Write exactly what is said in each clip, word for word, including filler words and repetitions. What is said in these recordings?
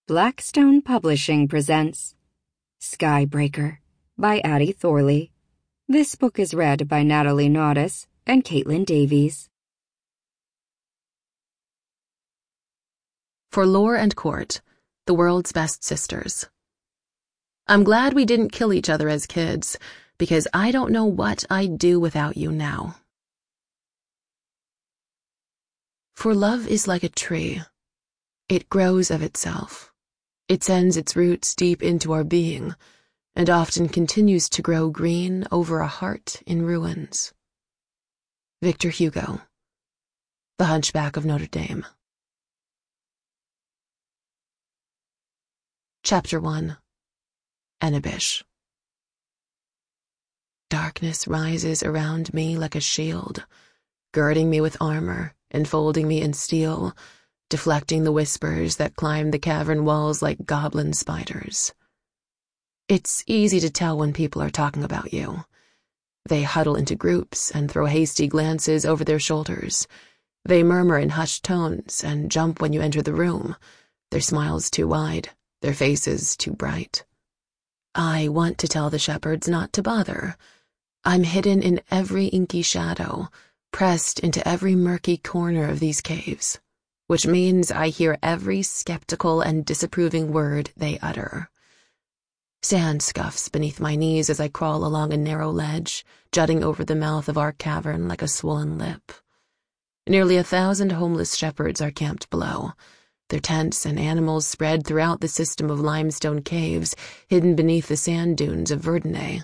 Blackstone Publishing presents Skybreaker by Addie Thorley. This book is read by Natalie Naudus and Caitlin Davies. For Lore and Court, the world's best sisters. I'm glad we didn't kill each other as kids, because I don't know what I'd do without you now. For love is like a tree. It grows of itself. It sends its roots deep into our being, and often continues to grow green over a heart in ruins. Victor Hugo, The Hunchback of Notre Dame. Chapter one. Ennebish. Darkness rises around me like a shield, girding me with armor, enfolding me in steel, deflecting the whispers that climb the cavern walls like goblin spiders. It's easy to tell when people are talking about you. They huddle into groups and throw hasty glances over their shoulders. They murmur in hushed tones and jump when you enter the room, their smiles too wide, their faces too bright. I want to tell the shepherds not to bother. I'm hidden in every inky shadow, pressed into every murky corner of these caves, which means I hear every skeptical and disapproving word they utter. Sand scuffs beneath my knees as I crawl along a narrow ledge, jutting over the mouth of our cavern like a swollen lip. Nearly a thousand homeless shepherds are camped below, their tents and animals spread throughout the system of limestone caves hidden beneath the sand dunes of Verdunay.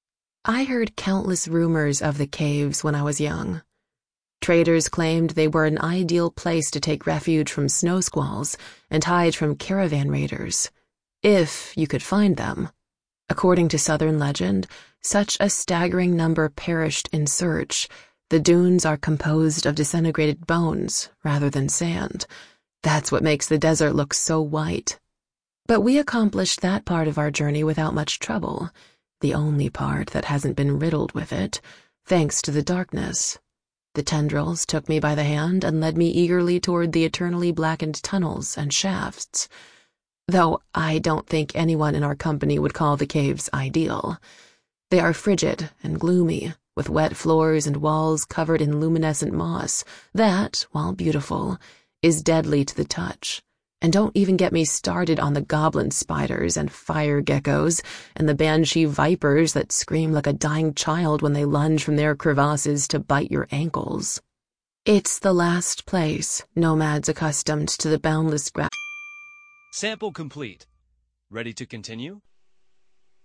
I heard countless rumors of the caves when I was young. Traders claimed they were an ideal place to take refuge from snow squalls and hide from caravan raiders, if you could find them. According to Southern legend, such a staggering number perished in search. The dunes are composed of disintegrated bones rather than sand. That's what makes the desert look so white. But we accomplished that part of our journey without much trouble, the only part that hasn't been riddled with it, thanks to the darkness. The tendrils took me by the hand and led me eagerly toward the eternally blackened tunnels and shafts, though I don't think anyone in our company would call the caves ideal. They are frigid and gloomy, with wet floors and walls covered in luminescent moss that, while beautiful, is deadly to the touch. And don't even get me started on the goblin spiders and fire geckos and the banshee vipers that scream like a dying child when they lunge from their crevasses to bite your ankles. It's the last place nomads accustomed to the boundless grass. Sample complete. Ready to continue?